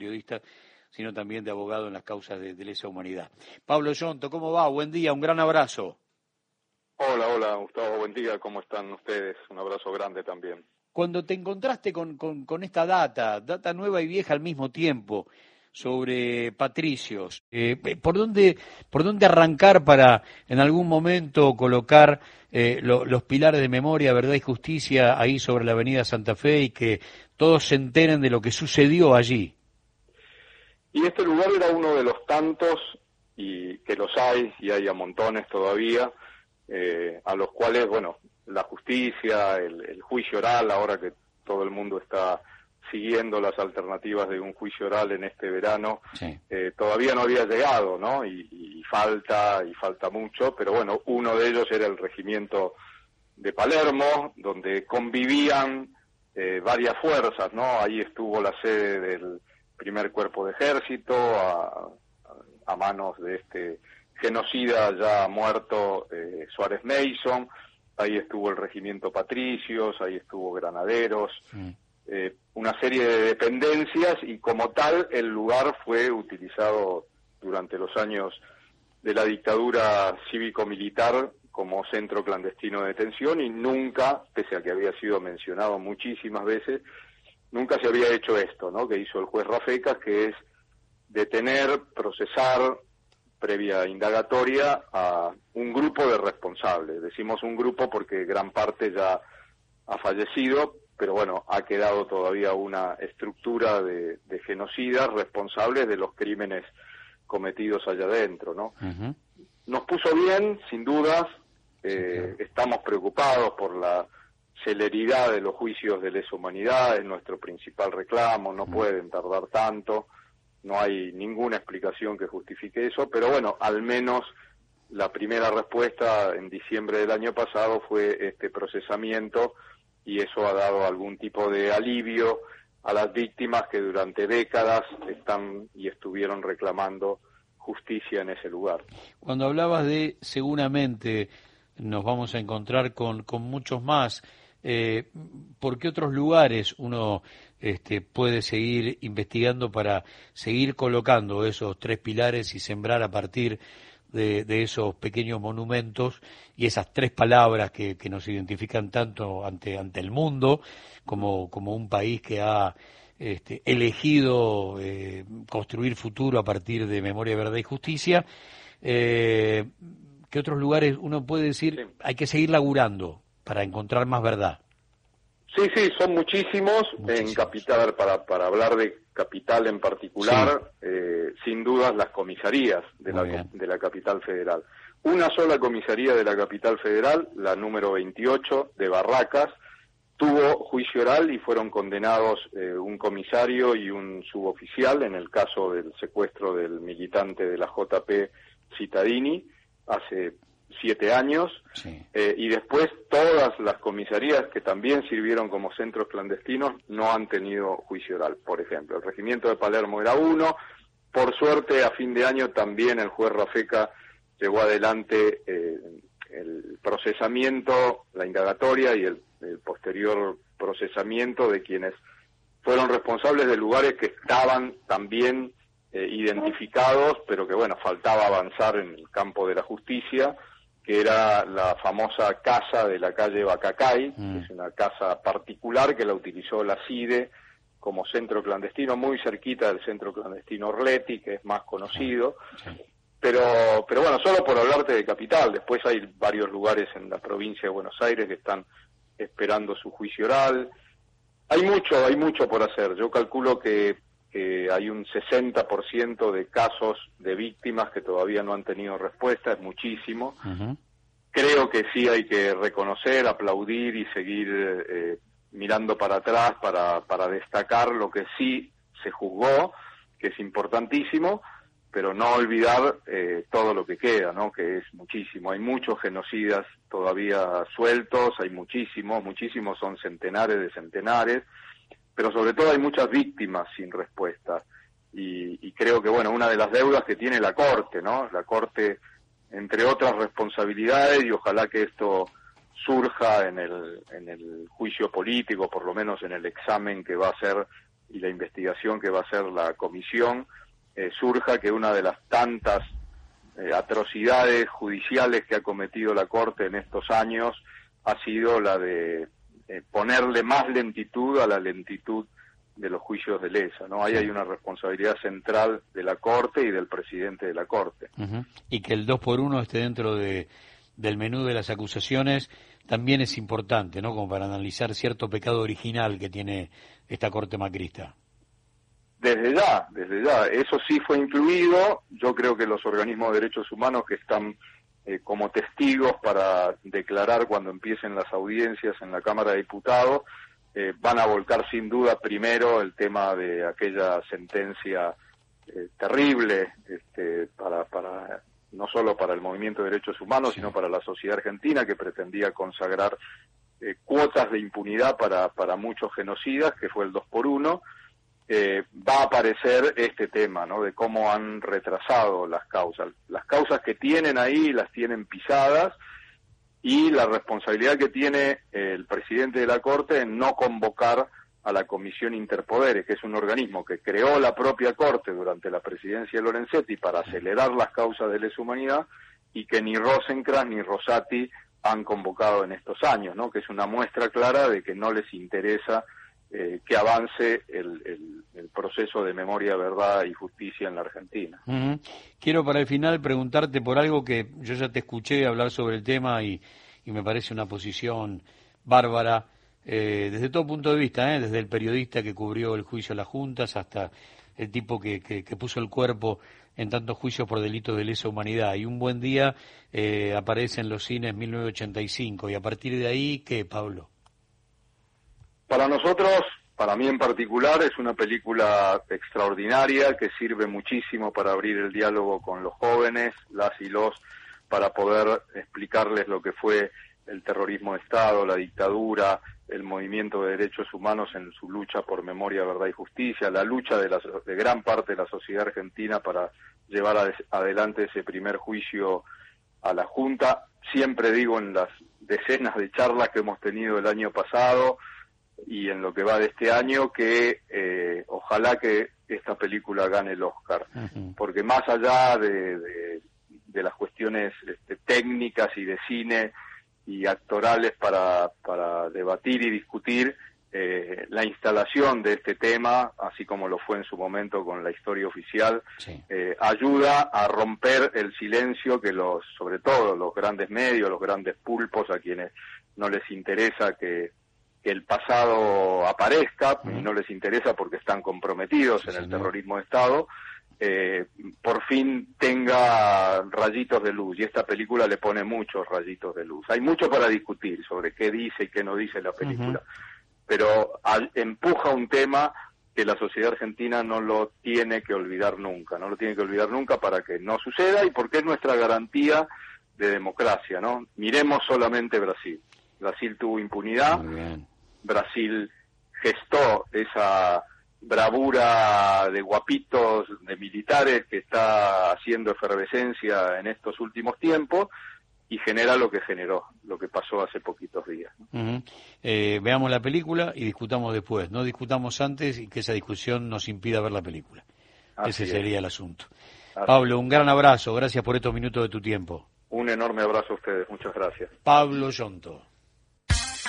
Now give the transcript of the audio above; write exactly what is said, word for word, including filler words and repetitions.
periodista, sino también de abogado en las causas de, de lesa humanidad. Pablo Yonto, ¿cómo va? Buen día, un gran abrazo. Hola, hola, Gustavo, buen día, ¿cómo están ustedes? Un abrazo grande también. Cuando te encontraste con, con, con esta data, data nueva y vieja al mismo tiempo, sobre Patricios, eh, ¿por dónde, por dónde arrancar para en algún momento colocar eh, lo, los pilares de memoria, verdad y justicia ahí sobre la avenida Santa Fe y que todos se enteren de lo que sucedió allí? Y este lugar era uno de los tantos, y que los hay, y hay a montones todavía, eh, a los cuales, bueno, la justicia, el, el juicio oral, ahora que todo el mundo está siguiendo las alternativas de un juicio oral en este verano, sí. eh, todavía no había llegado, ¿no? Y, y falta, y falta mucho, pero bueno, uno de ellos era el regimiento de Palermo, donde convivían eh, varias fuerzas, ¿no? Ahí estuvo la sede del primer cuerpo de ejército, a, a manos de este genocida ya muerto eh, Suárez Mason, ahí estuvo el regimiento Patricios, ahí estuvo Granaderos, sí. eh, una serie de dependencias, y como tal el lugar fue utilizado durante los años de la dictadura cívico-militar como centro clandestino de detención, y nunca, pese a que había sido mencionado muchísimas veces, nunca se había hecho esto, ¿no?, que hizo el juez Rafecas, que es detener, procesar, previa indagatoria, a un grupo de responsables. Decimos un grupo porque gran parte ya ha fallecido, pero bueno, ha quedado todavía una estructura de, de genocidas responsables de los crímenes cometidos allá adentro, ¿no? Uh-huh. Nos puso bien, sin dudas, eh, sí, estamos preocupados por la celeridad de los juicios de lesa humanidad, es nuestro principal reclamo, no uh-huh. pueden tardar tanto, no hay ninguna explicación que justifique eso, pero bueno, al menos la primera respuesta en diciembre del año pasado fue este procesamiento, y eso ha dado algún tipo de alivio a las víctimas que durante décadas están y estuvieron reclamando justicia en ese lugar. Cuando hablabas de seguramente nos vamos a encontrar con, con muchos más, eh, ¿por qué otros lugares uno este, puede seguir investigando para seguir colocando esos tres pilares y sembrar a partir de, de esos pequeños monumentos y esas tres palabras que, que nos identifican tanto ante, ante el mundo como, como un país que ha este, elegido eh, construir futuro a partir de memoria, verdad y justicia? Eh, ¿Qué otros lugares uno puede decir sí. hay que seguir laburando para encontrar más verdad? Sí, sí, son muchísimos, muchísimos. En Capital, para, para hablar de Capital en particular, sí. eh, sin dudas las comisarías de la, de la Capital Federal. Una sola comisaría de la Capital Federal, la número veintiocho de Barracas, tuvo juicio oral y fueron condenados eh, un comisario y un suboficial en el caso del secuestro del militante de la J P Cittadini hace siete años, sí. eh, y después todas las comisarías que también sirvieron como centros clandestinos no han tenido juicio oral. Por ejemplo, el regimiento de Palermo era uno, por suerte a fin de año también el juez Rafecas llevó adelante eh, el procesamiento, la indagatoria y el, el posterior procesamiento de quienes fueron responsables de lugares que estaban también eh, identificados, pero que bueno, faltaba avanzar en el campo de la justicia, que era la famosa casa de la calle Bacacay, mm. que es una casa particular que la utilizó la CIDE como centro clandestino, muy cerquita del centro clandestino Orleti, que es más conocido, sí. Sí. pero pero bueno, solo por hablarte de Capital, después hay varios lugares en la provincia de Buenos Aires que están esperando su juicio oral. Hay mucho, hay mucho por hacer. Yo calculo que que hay un sesenta por ciento de casos de víctimas que todavía no han tenido respuesta, es muchísimo. Uh-huh. Creo que sí hay que reconocer, aplaudir y seguir eh, mirando para atrás para, para destacar lo que sí se juzgó, que es importantísimo, pero no olvidar eh, todo lo que queda, ¿no?, que es muchísimo. Hay muchos genocidas todavía sueltos, hay muchísimos, muchísimos son centenares de centenares, pero sobre todo hay muchas víctimas sin respuesta, y, y creo que, bueno, una de las deudas que tiene la Corte, ¿no?, la Corte, entre otras responsabilidades, y ojalá que esto surja en el, en el juicio político, por lo menos en el examen que va a hacer y la investigación que va a hacer la comisión, eh, surja que una de las tantas eh, atrocidades judiciales que ha cometido la Corte en estos años ha sido la de eh, ponerle más lentitud a la lentitud de los juicios de lesa, ¿no? Ahí hay una responsabilidad central de la Corte y del presidente de la Corte. Uh-huh. Y que el dos por uno esté dentro de del menú de las acusaciones también es importante, ¿no? Como para analizar cierto pecado original que tiene esta Corte macrista. Desde ya, desde ya. Eso sí fue incluido. Yo creo que los organismos de derechos humanos que están eh, como testigos para declarar cuando empiecen las audiencias en la Cámara de Diputados, eh, van a volcar sin duda primero el tema de aquella sentencia eh, terrible este, para... para no solo para el movimiento de derechos humanos, sino para la sociedad argentina, que pretendía consagrar eh, cuotas de impunidad para, para muchos genocidas, que fue el dos por uno, eh, va a aparecer este tema, ¿no?, de cómo han retrasado las causas. Las causas que tienen ahí las tienen pisadas, y la responsabilidad que tiene el presidente de la Corte en no convocar a la Comisión Interpoderes, que es un organismo que creó la propia Corte durante la presidencia de Lorenzetti para acelerar las causas de lesa humanidad, y que ni Rosenkrantz ni Rosati han convocado en estos años, ¿no? Que es una muestra clara de que no les interesa eh, que avance el, el, el proceso de memoria, verdad y justicia en la Argentina. Uh-huh. Quiero para el final preguntarte por algo que yo ya te escuché hablar sobre el tema y, y me parece una posición bárbara. Eh, desde todo punto de vista, ¿eh? Desde el periodista que cubrió el juicio a las juntas hasta el tipo que, que, que puso el cuerpo en tantos juicios por delitos de lesa humanidad. Y un buen día eh, aparece en los cines mil novecientos ochenta y cinco. Y a partir de ahí, ¿qué, Pablo? Para nosotros, para mí en particular, es una película extraordinaria que sirve muchísimo para abrir el diálogo con los jóvenes, las y los, para poder explicarles lo que fue el terrorismo de Estado, la dictadura, el movimiento de derechos humanos en su lucha por memoria, verdad y justicia, la lucha de, la, de gran parte de la sociedad argentina para llevar a, adelante ese primer juicio a la Junta. Siempre digo en las decenas de charlas que hemos tenido el año pasado y en lo que va de este año, que eh, ojalá que esta película gane el Oscar, uh-huh. porque más allá de, de, de las cuestiones este, técnicas y de cine y actorales para, para debatir y discutir, eh, la instalación de este tema, así como lo fue en su momento con la historia oficial, sí. eh, ayuda a romper el silencio que los, sobre todo los grandes medios, los grandes pulpos, a quienes no les interesa que, que el pasado aparezca, uh-huh. y no les interesa porque están comprometidos sí, en el señor. terrorismo de Estado, Eh, por fin tenga rayitos de luz, y esta película le pone muchos rayitos de luz. Hay mucho para discutir sobre qué dice y qué no dice la película, uh-huh. pero al, empuja un tema que la sociedad argentina no lo tiene que olvidar nunca, no lo tiene que olvidar nunca para que no suceda y porque es nuestra garantía de democracia, ¿no? Miremos solamente Brasil. Brasil tuvo impunidad, Brasil gestó esa bravura de guapitos, de militares, que está haciendo efervescencia en estos últimos tiempos, y genera lo que generó, lo que pasó hace poquitos días. Uh-huh. Eh, veamos la película y discutamos después, no discutamos antes y que esa discusión nos impida ver la película. Así Ese es. sería el asunto. Así Pablo, un gran abrazo, gracias por estos minutos de tu tiempo. Un enorme abrazo a ustedes, muchas gracias. Pablo Yonto.